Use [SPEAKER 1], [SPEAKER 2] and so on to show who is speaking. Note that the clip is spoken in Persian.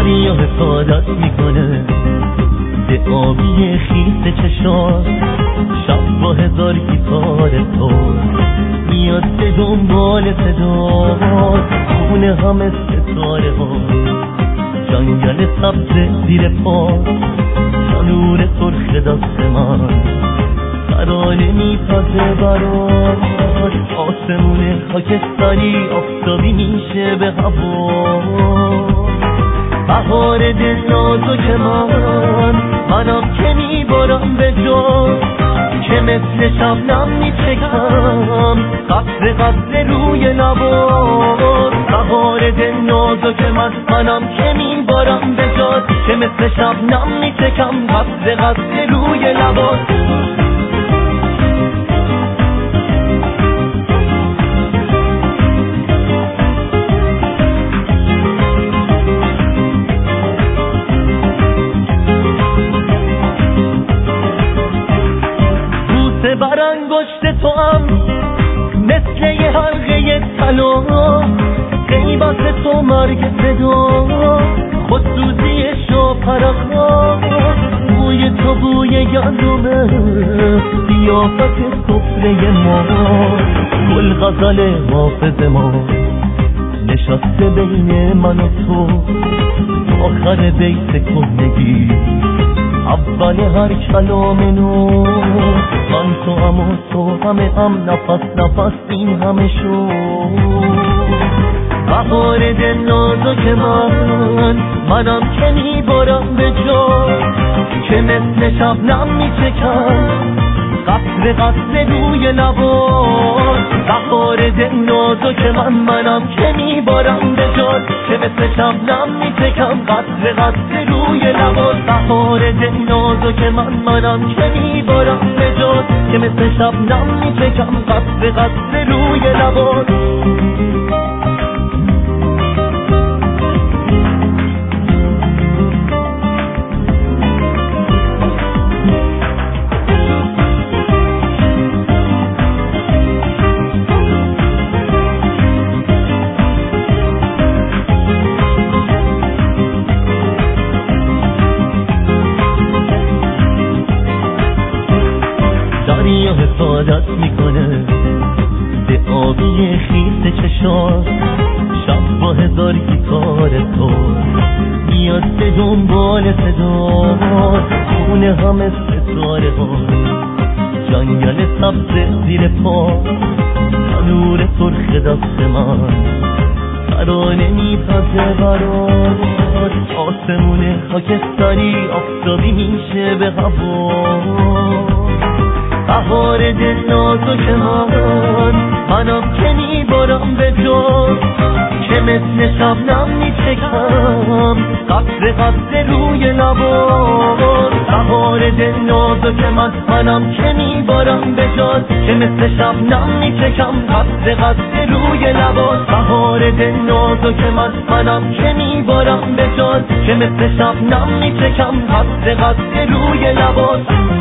[SPEAKER 1] دریا حفاظت میکنه به آبی خیس چشات، شب با هزار گیتار تو میاد به دنبال صدات، خونه همه ستاره ها، جنگل سبز زیر پا، تنور سرخ دست من ترانه میتازه برات، آسمون خاکستری آفتابی میشه به هوا، بهار دل نازک منم که میبارم به جا، که مثل شبنم میچکم قطره قطره روی لبات، بهار دل نازک منم که میبارم به جا، که مثل شبنم میچکم قطره قطره روی لبات. بر انگشت تو هم مثل یه حلقه طلا، غیبت تو مرگ صدا، خودسوزی شاپرقا، بوی تو بوی گندمه، قیافت سفره ما، گل غزل حافظ ما نشسته بین من و تو، آخر بیت کهنگی اول هر کلام نو، من تو هم و تو همه هم، نفس نفس این همه شو، بهار دل نازک منم که میبارم به جا، که مثل شبنم میچکم قطره قطره روی لبات، بهار دل نازک منم که میبارم به جا، که مثل شبنم میچکم قطره قطره روی لبات، بهار دل نازک منم که میبارم به جا، که مثل شبنم میچکم قطره قطره روی لبات. دریا حفاظت میکنه به آبی خیس چشات، شب با هزار گیتار تو میاد به دنبال صدات، خونه همه ستاره ها، جنگل سبز زیر پا، تنور سرخ دست من ترانه میتازه برات، آسمون خاکستری آفتابی میشه به هوا، بهار دل نازک منم که میبارم به جا، که مثل شبنم میچکم قطره قطره روی لبات، بهار دل نازک منم که میبارم به جا، که مثل شبنم میچکم قطره قطره روی لبات، بهار دل نازک منم که میبارم به جا، که مثل شبنم میچکم قطره قطره روی لبات.